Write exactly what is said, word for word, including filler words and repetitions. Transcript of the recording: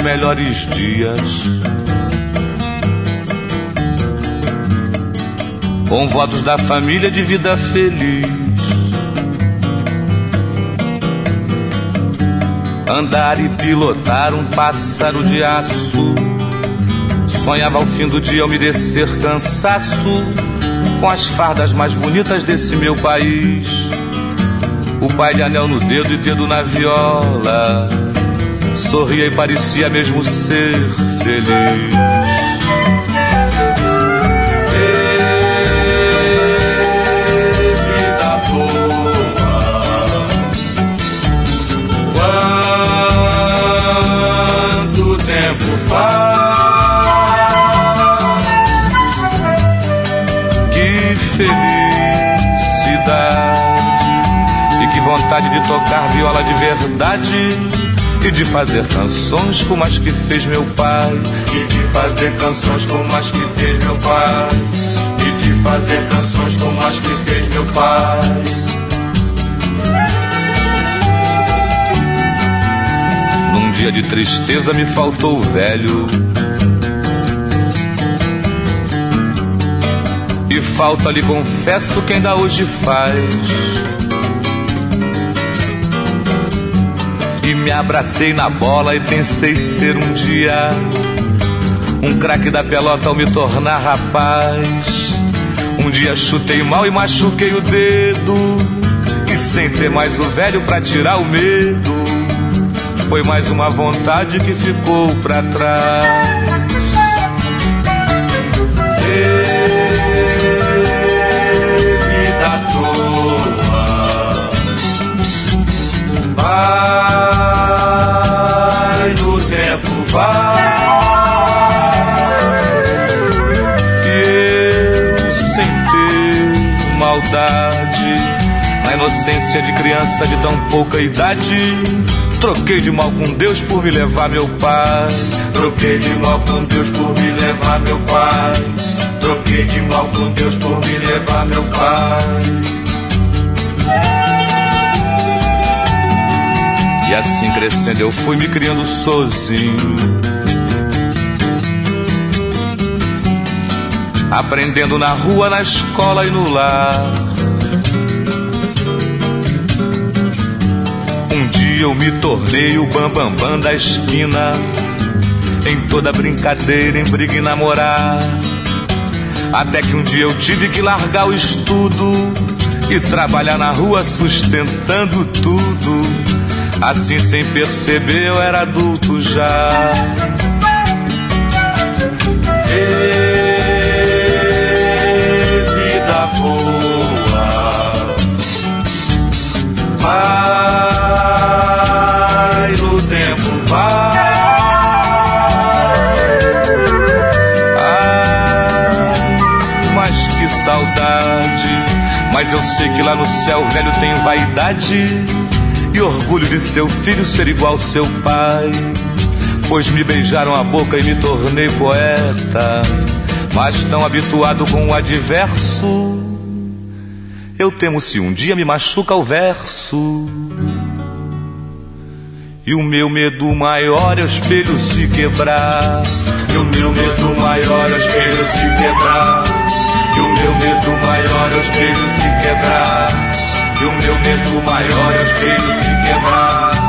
melhores dias. Com votos da família de vida feliz. Andar e pilotar um pássaro de aço. Sonhava ao fim do dia umedecer cansaço com as fardas mais bonitas desse meu país. O pai de anel no dedo e dedo na viola, sorria e parecia mesmo ser feliz. Vida boa, quanto tempo faz que felicidade. E que vontade de tocar viola de verdade e de fazer canções como as que fez meu pai. E de fazer canções como as que fez meu pai. E de fazer canções como as que fez meu pai. Num dia de tristeza me faltou o velho. E falta, lhe confesso, que ainda hoje faz. E me abracei na bola e pensei ser um dia um craque da pelota ao me tornar rapaz. Um dia chutei mal e machuquei o dedo, e sem ter mais o velho pra tirar o medo, foi mais uma vontade que ficou pra trás. Vida toa, vai no tempo, vai. E eu, sem ter maldade, na inocência de criança de tão pouca idade, troquei de mal com Deus por me levar meu pai. Troquei de mal com Deus por me levar meu pai. Troquei de mal com Deus por me levar meu pai. E assim crescendo eu fui me criando sozinho, aprendendo na rua, na escola e no lar. Um dia eu me tornei o bambambam bam, bam da esquina, em toda brincadeira, em briga e namorar. Até que um dia eu tive que largar o estudo e trabalhar na rua sustentando tudo. Assim, sem perceber, eu era adulto já. Ei, vida boa, vai no tempo, vai. Ah, mas que saudade. Mas eu sei que lá no céu o velho tem vaidade e orgulho de seu filho ser igual ao seu pai. Pois me beijaram a boca e me tornei poeta, mas tão habituado com o adverso, eu temo se um dia me machuca o verso. E o meu medo maior é o espelho se quebrar. E o meu medo maior é o espelho se quebrar. E o meu medo maior é o espelho se quebrar. E o meu medo maior é o espelho se quebrar.